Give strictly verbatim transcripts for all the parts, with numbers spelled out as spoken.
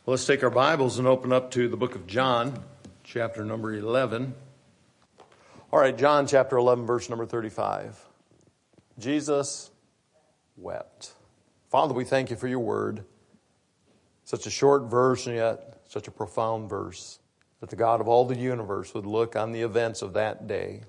Well, let's take our Bibles and open up to the book of John, chapter number eleven. All right, John chapter eleven, verse number thirty-five. Jesus wept. Father, we thank you for your word. Such a short verse and yet such a profound verse. That the God of all the universe would look on the events of that day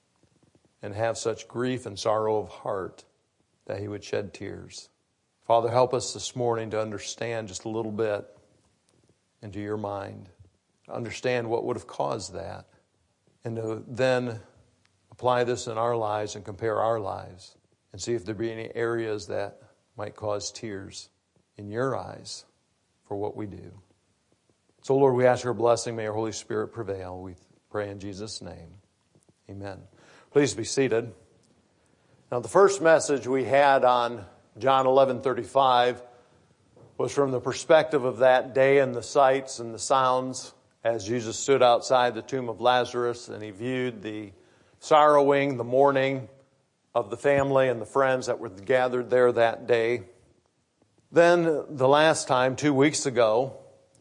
and have such grief and sorrow of heart that he would shed tears. Father, help us this morning to understand just a little bit into your mind, to understand what would have caused that, and to then apply this in our lives and compare our lives and see if there be any areas that might cause tears in your eyes for what we do. So, Lord, we ask your blessing. May your Holy Spirit prevail. We pray in Jesus' name. Amen. Please be seated. Now, the first message we had on John eleven thirty-five was from the perspective of that day and the sights and the sounds as Jesus stood outside the tomb of Lazarus and he viewed the sorrowing, the mourning of the family and the friends that were gathered there that day. Then the last time, two weeks ago,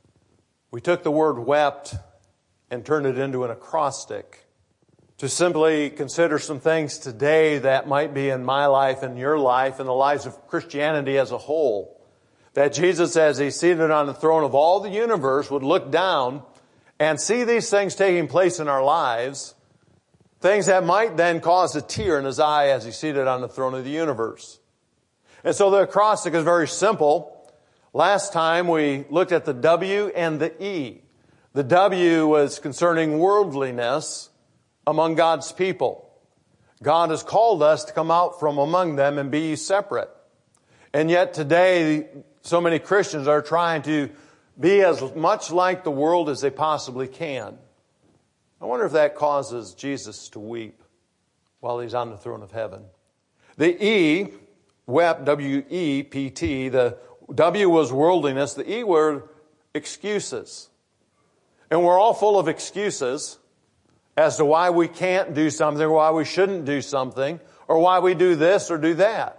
we took the word wept and turned it into an acrostic to simply consider some things today that might be in my life and your life and the lives of Christianity as a whole. That Jesus, as he's seated on the throne of all the universe, would look down and see these things taking place in our lives, things that might then cause a tear in his eye as he's seated on the throne of the universe. And so the acrostic is very simple. Last time we looked at the W and the E. The W was concerning worldliness among God's people. God has called us to come out from among them and be separate. And yet today, so many Christians are trying to be as much like the world as they possibly can. I wonder if that causes Jesus to weep while he's on the throne of heaven. The E, wept, W E P T, the W was worldliness, the E were excuses. And we're all full of excuses as to why we can't do something, or why we shouldn't do something, or why we do this or do that.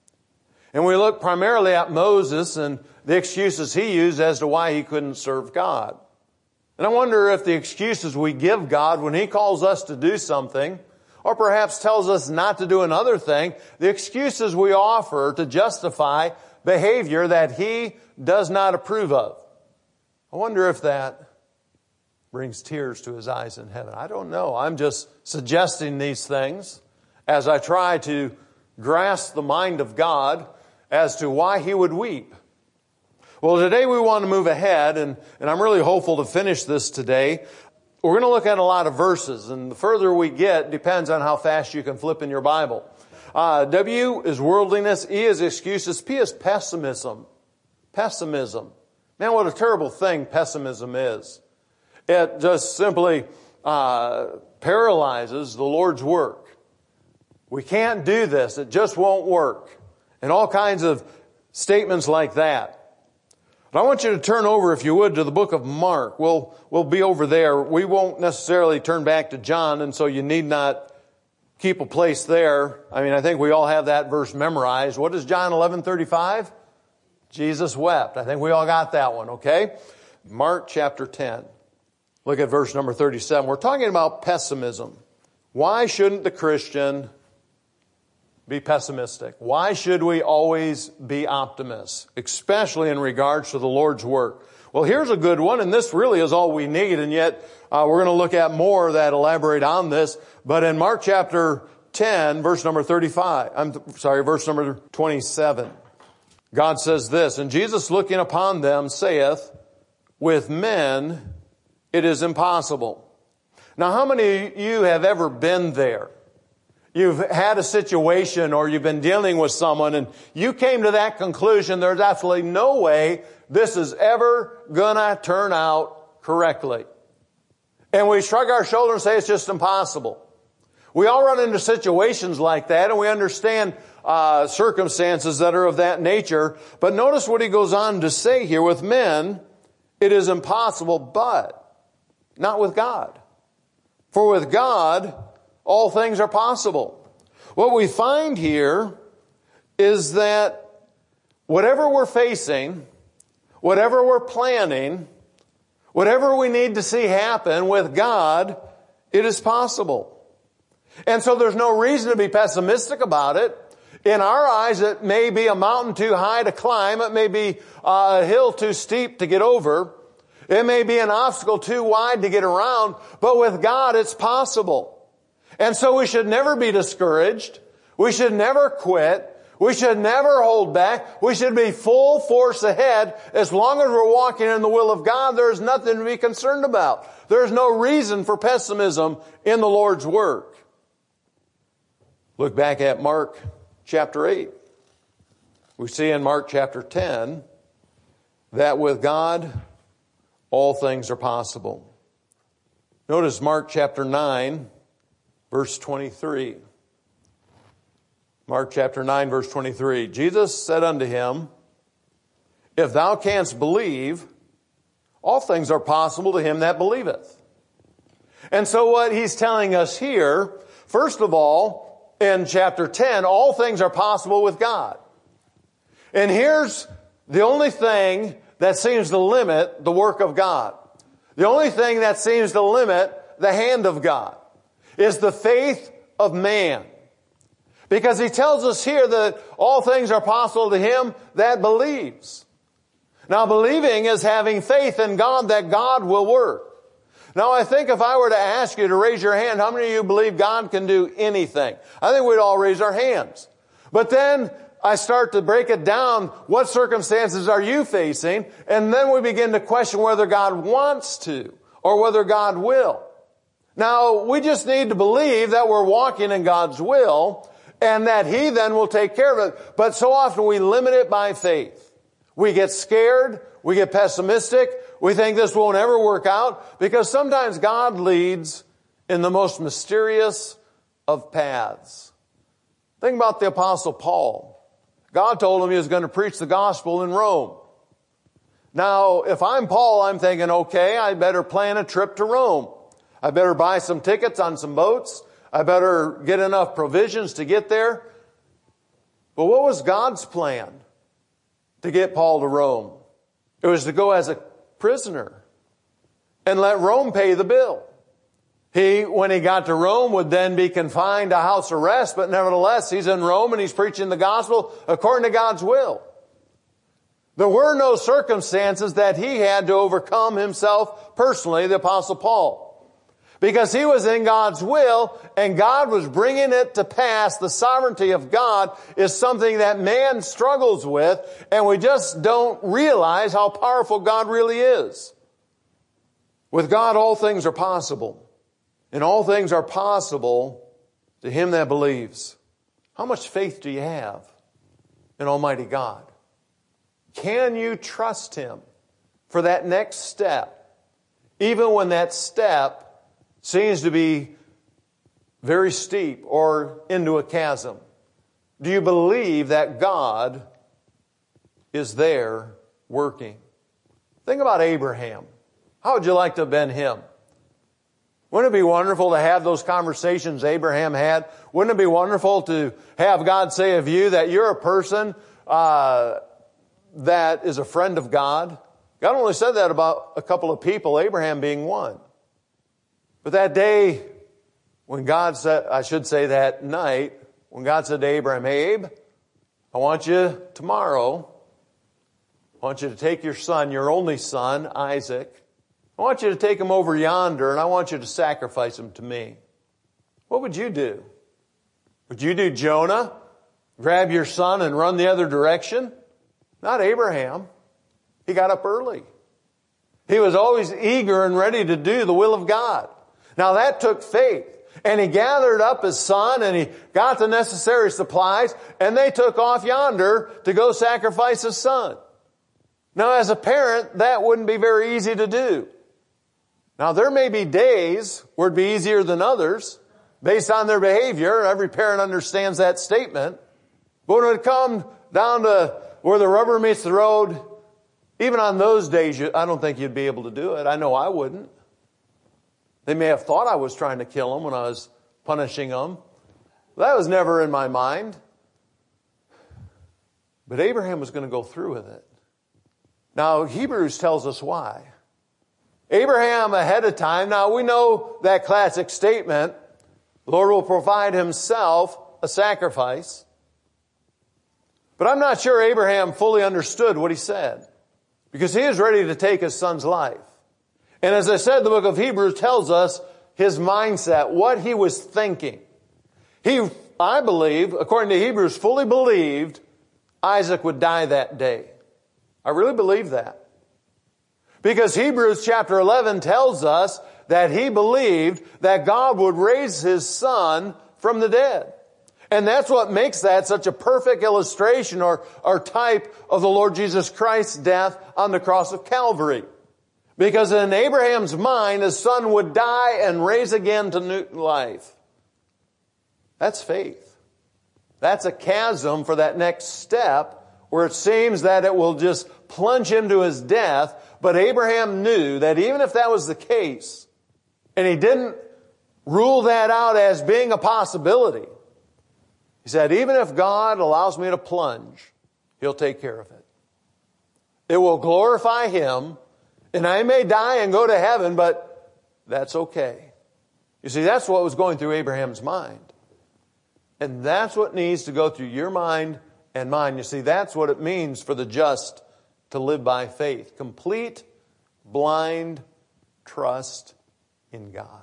And we look primarily at Moses and the excuses he used as to why he couldn't serve God. And I wonder if the excuses we give God when he calls us to do something, or perhaps tells us not to do another thing, the excuses we offer to justify behavior that he does not approve of. I wonder if that brings tears to his eyes in heaven. I don't know. I'm just suggesting these things as I try to grasp the mind of God as to why he would weep. Well, today we want to move ahead, and, and I'm really hopeful to finish this today. We're going to look at a lot of verses, and the further we get depends on how fast you can flip in your Bible. Uh, W is worldliness, E is excuses, P is pessimism. Pessimism. Man, what a terrible thing pessimism is. It just simply uh, paralyzes the Lord's work. We can't do this. It just won't work. And all kinds of statements like that. But I want you to turn over, if you would, to the book of Mark. We'll, we'll be over there. We won't necessarily turn back to John, and so you need not keep a place there. I mean, I think we all have that verse memorized. What is John eleven thirty-five? Jesus wept. I think we all got that one, okay? Mark chapter ten. Look at verse number thirty-seven. We're talking about pessimism. Why shouldn't the Christian be pessimistic? Why should we always be optimists, especially in regards to the Lord's work? Well, here's a good one, and this really is all we need, and yet uh, we're going to look at more that elaborate on this. But in Mark chapter ten, verse number thirty-five, I'm sorry, verse number twenty-seven, God says this, "And Jesus looking upon them saith, with men it is impossible." Now, how many of you have ever been there? You've had a situation or you've been dealing with someone and you came to that conclusion, there's absolutely no way this is ever gonna turn out correctly. And we shrug our shoulders and say it's just impossible. We all run into situations like that, and we understand uh, circumstances that are of that nature. But notice what he goes on to say here. With men, it is impossible, but not with God. For with God, all things are possible. What we find here is that whatever we're facing, whatever we're planning, whatever we need to see happen with God, it is possible. And so there's no reason to be pessimistic about it. In our eyes, it may be a mountain too high to climb. It may be a hill too steep to get over. It may be an obstacle too wide to get around. But with God, it's possible. And so we should never be discouraged. We should never quit. We should never hold back. We should be full force ahead. As long as we're walking in the will of God, there's nothing to be concerned about. There's no reason for pessimism in the Lord's work. Look back at Mark chapter eight. We see in Mark chapter ten that with God, all things are possible. Notice Mark chapter nine, verse twenty-three. Mark chapter nine, verse twenty-three. Jesus said unto him, if thou canst believe, all things are possible to him that believeth. And so what he's telling us here, first of all, in chapter ten, all things are possible with God. And here's the only thing that seems to limit the work of God. The only thing that seems to limit the hand of God is the faith of man. Because he tells us here that all things are possible to him that believes. Now, believing is having faith in God that God will work. Now, I think if I were to ask you to raise your hand, how many of you believe God can do anything? I think we'd all raise our hands. But then I start to break it down. What circumstances are you facing? And then we begin to question whether God wants to or whether God will. Now, we just need to believe that we're walking in God's will and that He then will take care of it. But so often we limit it by faith. We get scared. We get pessimistic. We think this won't ever work out because sometimes God leads in the most mysterious of paths. Think about the Apostle Paul. God told him he was going to preach the gospel in Rome. Now, if I'm Paul, I'm thinking, okay, I better plan a trip to Rome. I better buy some tickets on some boats. I better get enough provisions to get there. But what was God's plan to get Paul to Rome? It was to go as a prisoner and let Rome pay the bill. He, when he got to Rome, would then be confined to house arrest, but nevertheless, he's in Rome and he's preaching the gospel according to God's will. There were no circumstances that he had to overcome himself personally, the Apostle Paul. Because he was in God's will and God was bringing it to pass. The sovereignty of God is something that man struggles with, and we just don't realize how powerful God really is. With God, all things are possible. And all things are possible to him that believes. How much faith do you have in Almighty God? Can you trust Him for that next step, even when that step seems to be very steep or into a chasm? Do you believe that God is there working? Think about Abraham. How would you like to have been him? Wouldn't it be wonderful to have those conversations Abraham had? Wouldn't it be wonderful to have God say of you that you're a person uh, that is a friend of God? God only said that about a couple of people, Abraham being one. But that day, when God said, I should say that night, when God said to Abraham, hey, Abe, I want you tomorrow, I want you to take your son, your only son, Isaac, I want you to take him over yonder and I want you to sacrifice him to me. What would you do? Would you do Jonah? Grab your son and run the other direction? Not Abraham. He got up early. He was always eager and ready to do the will of God. Now that took faith. And he gathered up his son and he got the necessary supplies and they took off yonder to go sacrifice his son. Now as a parent, that wouldn't be very easy to do. Now, there may be days where it'd be easier than others based on their behavior. Every parent understands that statement. But when it comes down to where the rubber meets the road, even on those days, you, I don't think you'd be able to do it. I know I wouldn't. They may have thought I was trying to kill them when I was punishing them. That was never in my mind. But Abraham was going to go through with it. Now, Hebrews tells us why. Abraham ahead of time, now we know that classic statement, the Lord will provide himself a sacrifice. But I'm not sure Abraham fully understood what he said, because he was ready to take his son's life. And as I said, the book of Hebrews tells us his mindset, what he was thinking. He, I believe, according to Hebrews, fully believed Isaac would die that day. I really believe that. Because Hebrews chapter eleven tells us that he believed that God would raise his son from the dead. And that's what makes that such a perfect illustration or, or type of the Lord Jesus Christ's death on the cross of Calvary. Because in Abraham's mind, his son would die and raise again to new life. That's faith. That's a chasm for that next step where it seems that it will just plunge him to his death. But Abraham knew that even if that was the case, and he didn't rule that out as being a possibility, he said, even if God allows me to plunge, he'll take care of it. It will glorify him, and I may die and go to heaven, but that's okay. You see, that's what was going through Abraham's mind. And that's what needs to go through your mind and mine. You see, that's what it means for the just to live by faith. Complete, blind trust in God.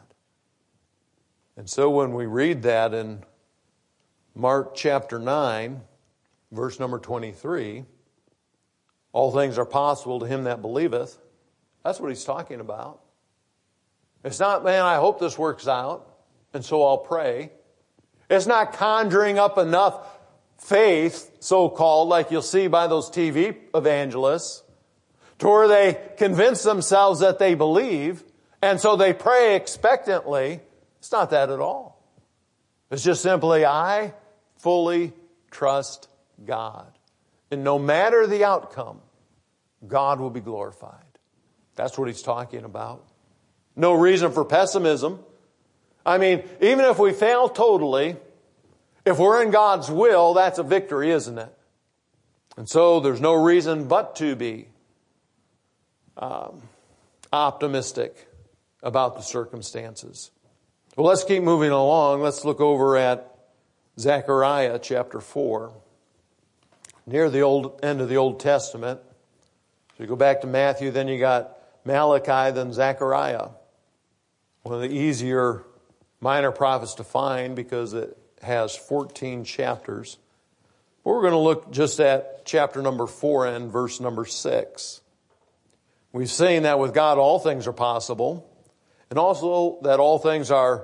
And so when we read that in Mark chapter nine, verse number twenty-three, all things are possible to him that believeth. That's what he's talking about. It's not, man, I hope this works out, and so I'll pray. It's not conjuring up enough faith, so-called, like you'll see by those T V evangelists, to where they convince themselves that they believe, and so they pray expectantly. It's not that at all. It's just simply, I fully trust God. And no matter the outcome, God will be glorified. That's what he's talking about. No reason for pessimism. I mean, even if we fail totally, if we're in God's will, that's a victory, isn't it? And so there's no reason but to be um, optimistic about the circumstances. Well, let's keep moving along. Let's look over at Zechariah chapter four. Near the old end of the Old Testament. So you go back to Matthew, then you got Malachi, then Zechariah. One of the easier minor prophets to find because it has fourteen chapters. But we're going to look just at chapter number four and verse number six. We've seen that with God all things are possible, and also that all things are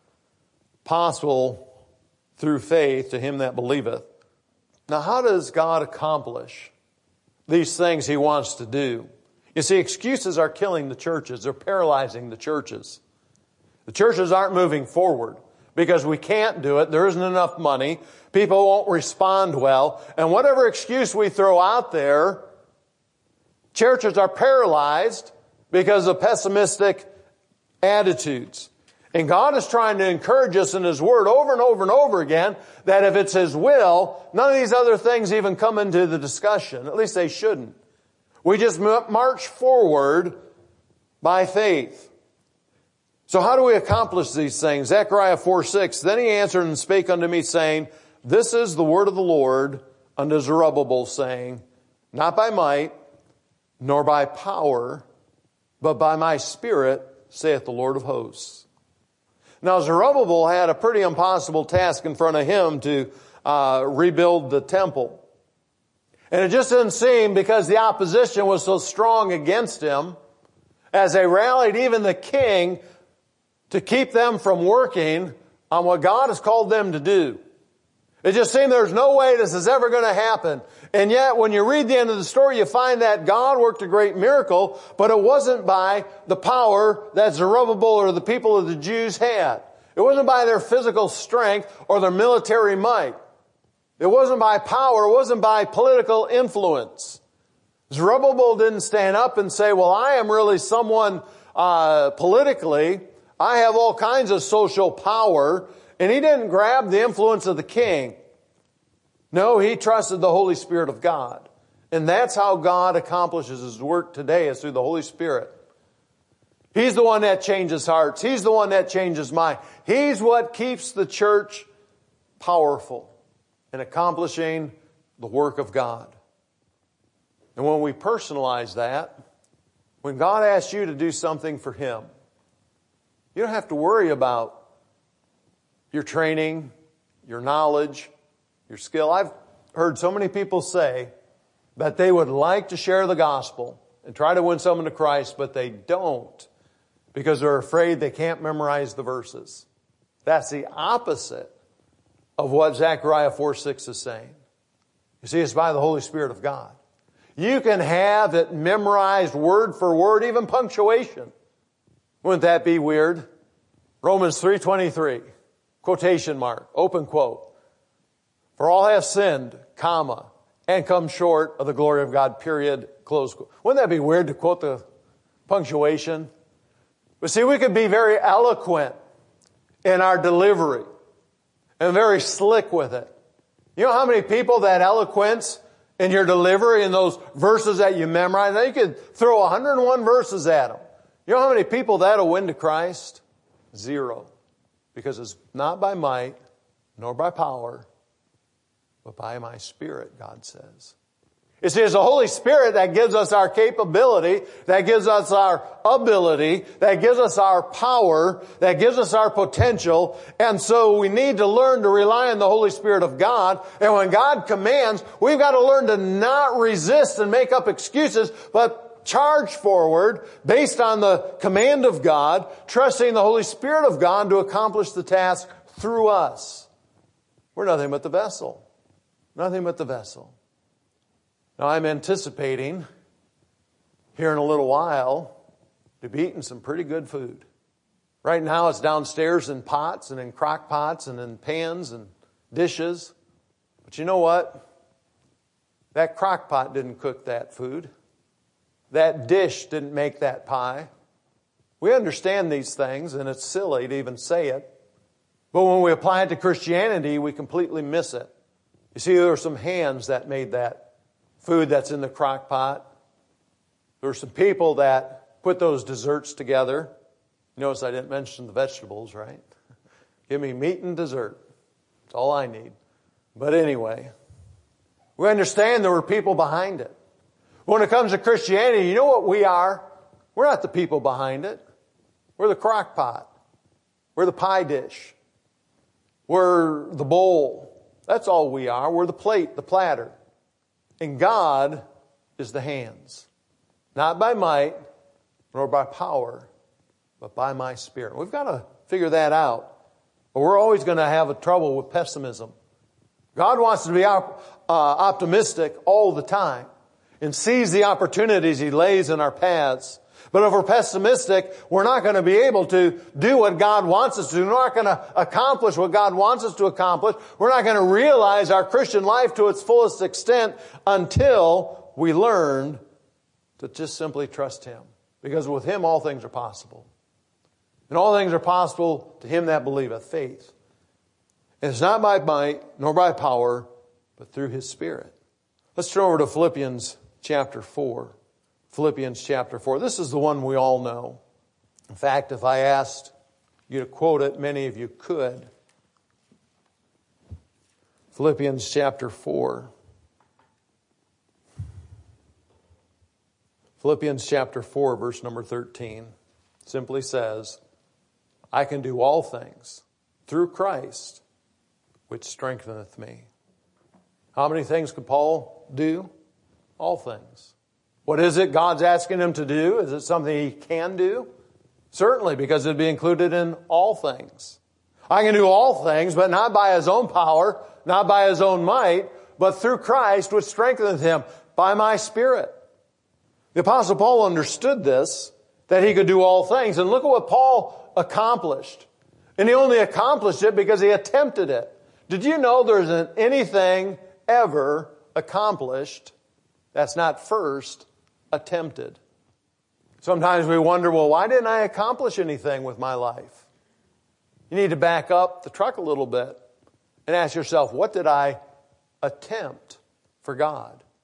possible through faith to him that believeth. Now, how does God accomplish these things he wants to do? You see, excuses are killing the churches. They're paralyzing the churches. The churches aren't moving forward because we can't do it. There isn't enough money. People won't respond well. And whatever excuse we throw out there, churches are paralyzed because of pessimistic attitudes. And God is trying to encourage us in His Word over and over and over again that if it's His will, none of these other things even come into the discussion. At least they shouldn't. We just march forward by faith. So how do we accomplish these things? Zechariah four six, then he answered and spake unto me, saying, this is the word of the Lord unto Zerubbabel, saying, not by might, nor by power, but by my Spirit, saith the Lord of hosts. Now Zerubbabel had a pretty impossible task in front of him to uh, rebuild the temple. And it just didn't seem, because the opposition was so strong against him, as they rallied even the king to keep them from working on what God has called them to do. It just seemed there's no way this is ever going to happen. And yet when you read the end of the story, you find that God worked a great miracle, but it wasn't by the power that Zerubbabel or the people of the Jews had. It wasn't by their physical strength or their military might. It wasn't by power. It wasn't by political influence. Zerubbabel didn't stand up and say, well, I am really someone uh, politically. I have all kinds of social power. And he didn't grab the influence of the king. No, he trusted the Holy Spirit of God. And that's how God accomplishes His work today, is through the Holy Spirit. He's the one that changes hearts. He's the one that changes minds. He's what keeps the church powerful in accomplishing the work of God. And when we personalize that, when God asks you to do something for Him, you don't have to worry about your training, your knowledge, your skill. I've heard so many people say that they would like to share the gospel and try to win someone to Christ, but they don't because they're afraid they can't memorize the verses. That's the opposite of what Zechariah four six is saying. You see, it's by the Holy Spirit of God. You can have it memorized word for word, even punctuation. Wouldn't that be weird? Romans three twenty-three, quotation mark, open quote. For all have sinned, comma, and come short of the glory of God, period, close quote. Wouldn't that be weird to quote the punctuation? But see, we could be very eloquent in our delivery and very slick with it. You know how many people that eloquence in your delivery in those verses that you memorize? Now you could throw one hundred one verses at them. You know how many people that'll win to Christ? Zero. Because it's not by might, nor by power, but by my Spirit, God says. You see, it's the Holy Spirit that gives us our capability, that gives us our ability, that gives us our power, that gives us our potential. And so we need to learn to rely on the Holy Spirit of God. And when God commands, we've got to learn to not resist and make up excuses, but charge forward based on the command of God, trusting the Holy Spirit of God to accomplish the task through us. We're nothing but the vessel. Nothing but the vessel. Now I'm anticipating here in a little while to be eating some pretty good food. Right now it's downstairs in pots and in crock pots and in pans and dishes. But you know what? That crock pot didn't cook that food. That dish didn't make that pie. We understand these things, and it's silly to even say it. But when we apply it to Christianity, we completely miss it. You see, there were some hands that made that food that's in the crock pot. There were some people that put those desserts together. Notice I didn't mention the vegetables, right? Give me meat and dessert. That's all I need. But anyway, we understand there were people behind it. When it comes to Christianity, you know what we are? We're not the people behind it. We're the crock pot. We're the pie dish. We're the bowl. That's all we are. We're the plate, the platter. And God is the hands. Not by might, nor by power, but by my Spirit. We've got to figure that out. But we're always going to have a trouble with pessimism. God wants us to be op- uh, optimistic all the time and seize the opportunities He lays in our paths. But if we're pessimistic, we're not going to be able to do what God wants us to do. We're not going to accomplish what God wants us to accomplish. We're not going to realize our Christian life to its fullest extent until we learn to just simply trust Him. Because with Him, all things are possible. And all things are possible to him that believeth, faith. And it's not by might, nor by power, but through His Spirit. Let's turn over to Philippians chapter four. Philippians chapter four. This is the one we all know. In fact, if I asked you to quote it, many of you could. Philippians chapter four. Philippians chapter four, verse number thirteen, simply says, I can do all things through Christ, which strengtheneth me. How many things could Paul do? All things. What is it God's asking him to do? Is it something he can do? Certainly, because it'd be included in all things. I can do all things, but not by his own power, not by his own might, but through Christ, which strengtheneth him, by my Spirit. The Apostle Paul understood this, that he could do all things. And look at what Paul accomplished. And he only accomplished it because he attempted it. Did you know there isn't anything ever accomplished that's not first attempted? Sometimes we wonder, well, why didn't I accomplish anything with my life? You need to back up the truck a little bit and ask yourself, what did I attempt for God?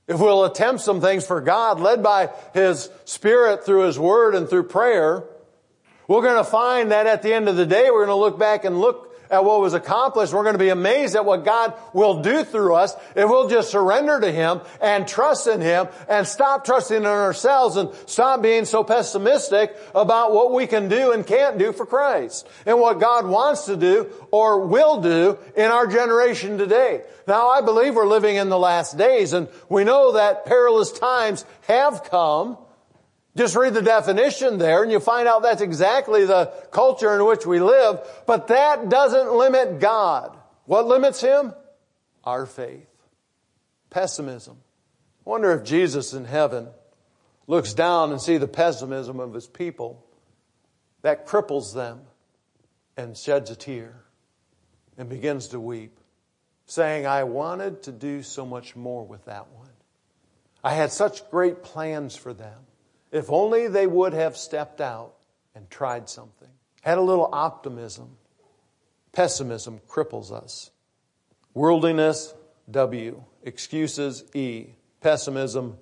if we'll attempt some things for God, led by His Spirit through His Word and through prayer, we're going to find that at the end of the day, we're going to look back and look at what was accomplished. We're going to be amazed at what God will do through us if we'll just surrender to Him and trust in Him and stop trusting in ourselves and stop being so pessimistic about what we can do and can't do for Christ and what God wants to do or will do in our generation today. Now, I believe we're living in the last days, and we know that perilous times have come. Just read the definition there and you find out that's exactly the culture in which we live. But that doesn't limit God. What limits Him? Our faith. Pessimism. I wonder if Jesus in heaven looks down and sees the pessimism of His people that cripples them and sheds a tear and begins to weep, saying, I wanted to do so much more with that one. I had such great plans for them. If only they would have stepped out and tried something. Had a little optimism. Pessimism cripples us. Worldliness, W. Excuses, E. Pessimism,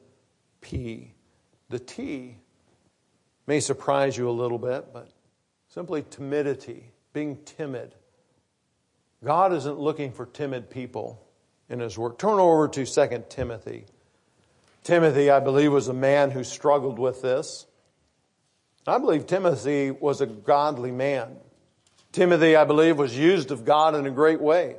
P. The T may surprise you a little bit, but simply timidity, being timid. God isn't looking for timid people in His Word. Turn over to Second Timothy. Timothy, I believe, was a man who struggled with this. I believe Timothy was a godly man. Timothy, I believe, was used of God in a great way.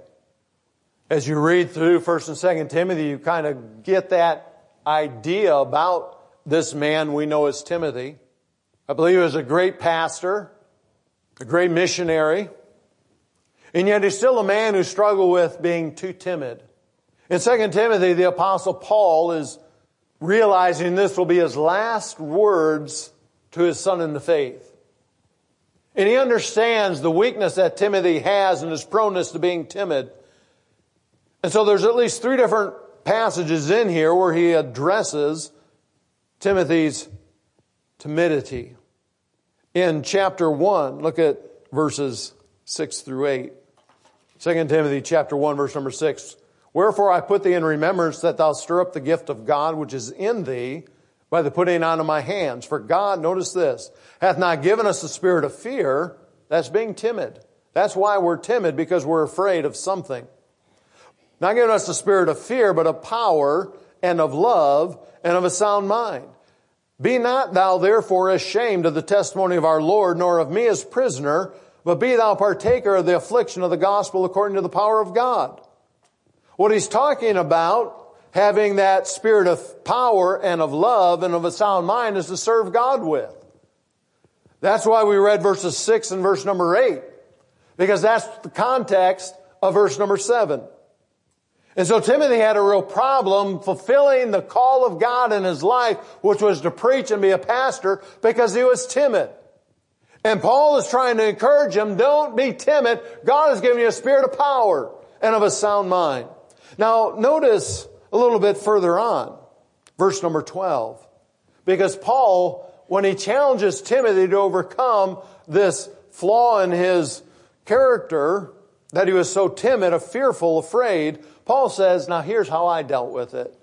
As you read through First and Second Timothy, you kind of get that idea about this man we know as Timothy. I believe he was a great pastor, a great missionary, and yet he's still a man who struggled with being too timid. In Second Timothy, the Apostle Paul is realizing this will be his last words to his son in the faith. And he understands the weakness that Timothy has and his proneness to being timid. And so there's at least three different passages in here where he addresses Timothy's timidity. In chapter one, look at verses six through eight. Second Timothy chapter one, verse number six. Wherefore I put thee in remembrance that thou stir up the gift of God which is in thee by the putting on of my hands. For God, notice this, hath not given us the spirit of fear. That's being timid. That's why we're timid, because we're afraid of something. Not given us the spirit of fear, but of power and of love and of a sound mind. Be not thou therefore ashamed of the testimony of our Lord, nor of me as prisoner, but be thou partaker of the affliction of the gospel according to the power of God. What he's talking about, having that spirit of power and of love and of a sound mind, is to serve God with. That's why we read verses six and verse number eight, because that's the context of verse number seven. And so Timothy had a real problem fulfilling the call of God in his life, which was to preach and be a pastor, because he was timid. And Paul is trying to encourage him, don't be timid. God has given you a spirit of power and of a sound mind. Now, notice a little bit further on, verse number twelve. Because Paul, when he challenges Timothy to overcome this flaw in his character, that he was so timid, fearful, afraid, Paul says, now here's how I dealt with it.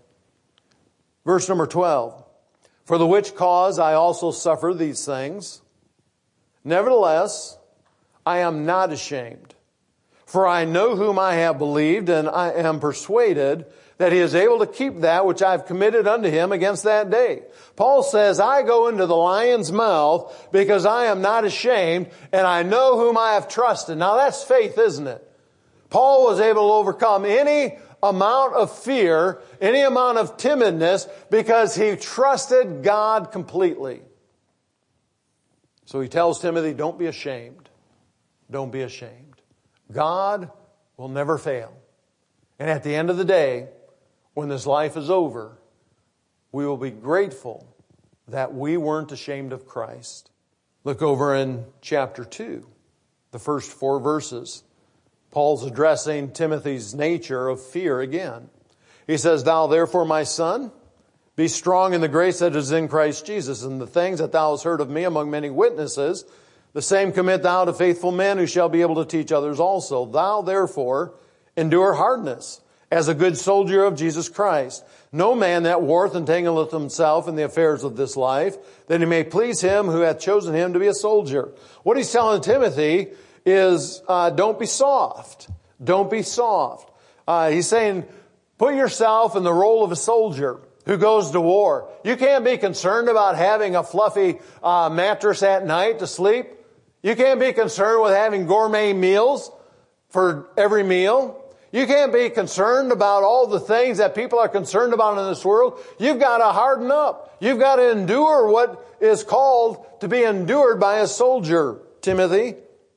Verse number twelve. For the which cause I also suffer these things. Nevertheless, I am not ashamed. For I know whom I have believed, and I am persuaded that he is able to keep that which I have committed unto him against that day. Paul says, I go into the lion's mouth because I am not ashamed, and I know whom I have trusted. Now that's faith, isn't it? Paul was able to overcome any amount of fear, any amount of timidness, because he trusted God completely. So he tells Timothy, don't be ashamed. Don't be ashamed. God will never fail. And at the end of the day, when this life is over, we will be grateful that we weren't ashamed of Christ. Look over in chapter two, the first four verses. Paul's addressing Timothy's nature of fear again. He says, Thou therefore, my son, be strong in the grace that is in Christ Jesus, and the things that thou hast heard of me among many witnesses, the same commit thou to faithful men who shall be able to teach others also. Thou therefore endure hardness, as a good soldier of Jesus Christ. No man that warreth entangleth himself in the affairs of this life, that he may please him who hath chosen him to be a soldier. What he's telling Timothy is, uh, don't be soft. Don't be soft. Uh, he's saying, put yourself in the role of a soldier who goes to war. You can't be concerned about having a fluffy uh, mattress at night to sleep. You can't be concerned with having gourmet meals for every meal. You can't be concerned about all the things that people are concerned about in this world. You've got to harden up. You've got to endure what is called to be endured by a soldier, Timothy.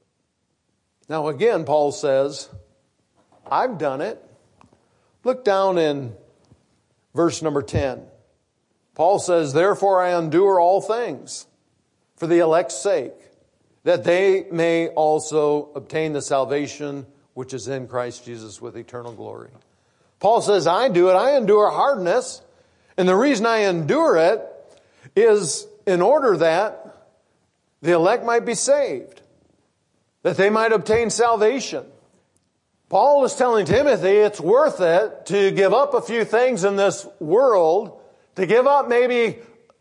Now again, Paul says, I've done it. Look down in verse number ten. Paul says, therefore I endure all things for the elect's sake, that they may also obtain the salvation which is in Christ Jesus with eternal glory. Paul says, I do it. I endure hardness. And the reason I endure it is in order that the elect might be saved, that they might obtain salvation. Paul is telling Timothy it's worth it to give up a few things in this world, to give up maybe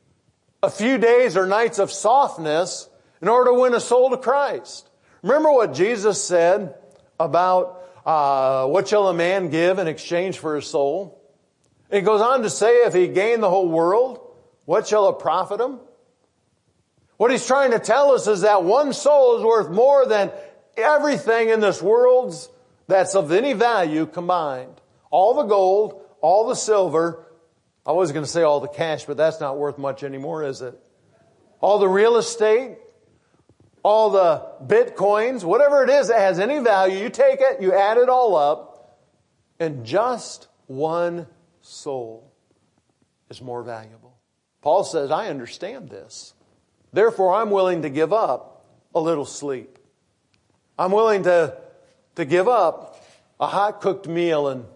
a few days or nights of softness in order to win a soul to Christ. Remember what Jesus said about uh, what shall a man give in exchange for his soul? And he goes on to say, if he gain the whole world, what shall it profit him? What he's trying to tell us is that one soul is worth more than everything in this world that's of any value combined. All the gold, all the silver. I was going to say all the cash, but that's not worth much anymore, is it? All the real estate, all the bitcoins, whatever it is that has any value, you take it, you add it all up, and just one soul is more valuable. Paul says, I understand this. Therefore, I'm willing to give up a little sleep. I'm willing to, to give up a hot cooked meal and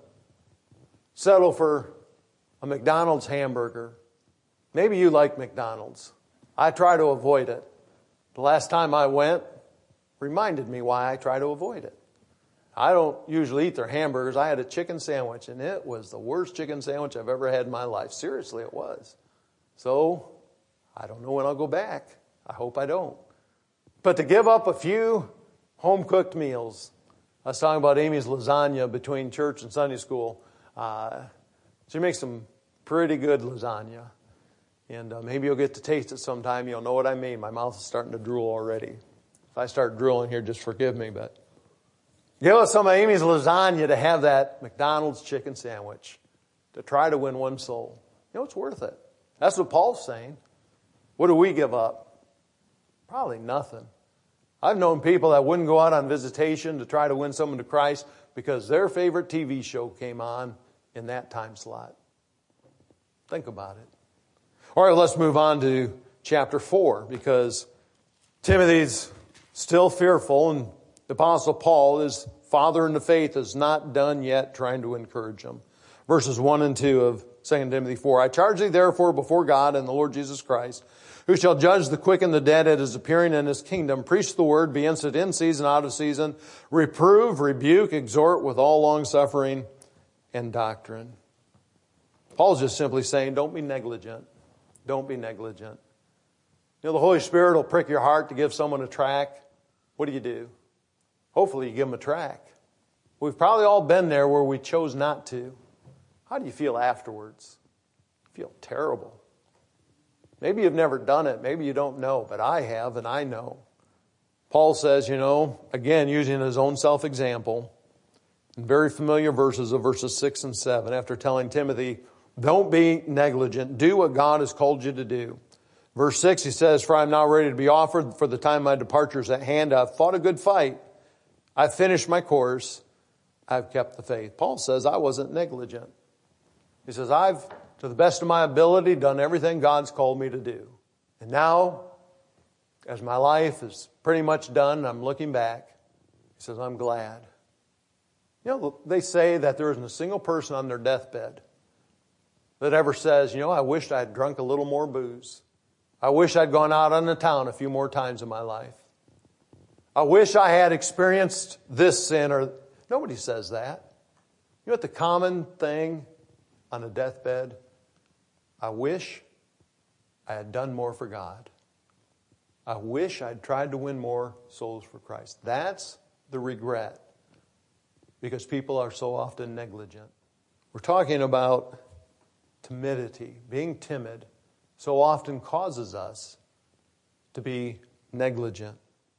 settle for a McDonald's hamburger. Maybe you like McDonald's. I try to avoid it. The last time I went reminded me why I try to avoid it. I don't usually eat their hamburgers. I had a chicken sandwich, and it was the worst chicken sandwich I've ever had in my life. Seriously, it was. So, I don't know when I'll go back. I hope I don't. But to give up a few home-cooked meals. I was talking about Amy's lasagna between church and Sunday school. Uh, she makes some pretty good lasagna. And uh, maybe you'll get to taste it sometime. You'll know what I mean. My mouth is starting to drool already. If I start drooling here, just forgive me. But give us some of Amy's lasagna to have that McDonald's chicken sandwich, to try to win one soul. You know, it's worth it. That's what Paul's saying. What do we give up? Probably nothing. I've known people that wouldn't go out on visitation to try to win someone to Christ because their favorite T V show came on in that time slot. Think about it. All right, let's move on to chapter four, because Timothy's still fearful, and the Apostle Paul, his father in the faith, is not done yet trying to encourage him. Verses one and two of Second Timothy four. I charge thee therefore before God and the Lord Jesus Christ, who shall judge the quick and the dead at his appearing in his kingdom. Preach the word, be instant in season, out of season. Reprove, rebuke, exhort with all longsuffering and doctrine. Paul's just simply saying, don't be negligent. Don't be negligent. You know, the Holy Spirit will prick your heart to give someone a tract. What do you do? Hopefully you give them a tract. We've probably all been there where we chose not to. How do you feel afterwards? You feel terrible. Maybe you've never done it. Maybe you don't know, but I have, and I know. Paul says, you know, again, using his own self-example, in very familiar verses of verses six and seven, after telling Timothy, don't be negligent. Do what God has called you to do. Verse six, he says, for I am now ready to be offered, for the time of my departure is at hand. I've fought a good fight. I've finished my course. I've kept the faith. Paul says, I wasn't negligent. He says, I've, to the best of my ability, done everything God's called me to do. And now, as my life is pretty much done, and I'm looking back, he says, I'm glad. You know, they say that there isn't a single person on their deathbed that ever says, you know, I wished I'd drunk a little more booze. I wish I'd gone out on the town a few more times in my life. I wish I had experienced this sin, or nobody says that. You know what the common thing on a deathbed? I wish I had done more for God. I wish I'd tried to win more souls for Christ. That's the regret, because people are so often negligent. We're talking about timidity. Being timid so often causes us to be negligent.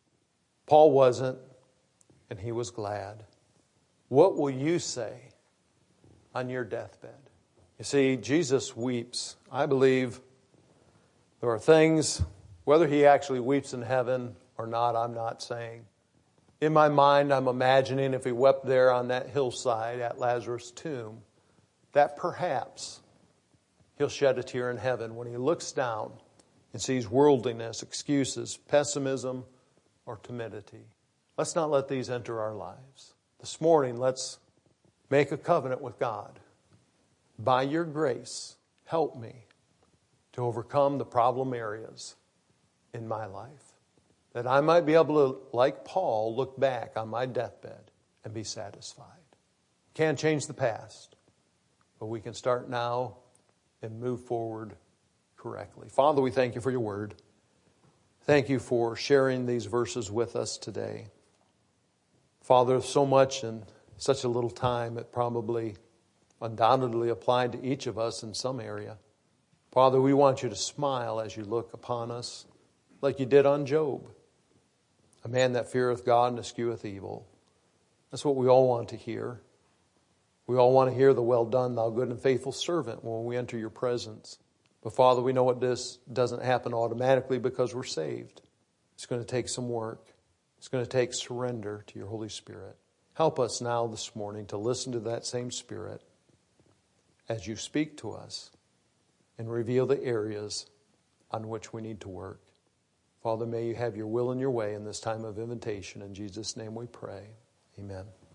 Paul wasn't, and he was glad. What will you say on your deathbed? You see, Jesus weeps. I believe there are things, whether he actually weeps in heaven or not, I'm not saying. In my mind, I'm imagining if he wept there on that hillside at Lazarus' tomb, that perhaps he'll shed a tear in heaven when he looks down and sees worldliness, excuses, pessimism, or timidity. Let's not let these enter our lives. This morning, let's make a covenant with God. By your grace, help me to overcome the problem areas in my life, that I might be able to, like Paul, look back on my deathbed and be satisfied. Can't change the past, but we can start now and move forward correctly. Father, we thank you for your word. Thank you for sharing these verses with us today. Father, so much in such a little time, it probably undoubtedly applied to each of us in some area. Father, we want you to smile as you look upon us, like you did on Job, a man that feareth God and escheweth evil. That's what we all want to hear. We all want to hear the well done, thou good and faithful servant, when we enter your presence. But Father, we know what this doesn't happen automatically because we're saved. It's going to take some work. It's going to take surrender to your Holy Spirit. Help us now this morning to listen to that same Spirit as you speak to us and reveal the areas on which we need to work. Father, may you have your will and your way in this time of invitation. In Jesus' name we pray. Amen.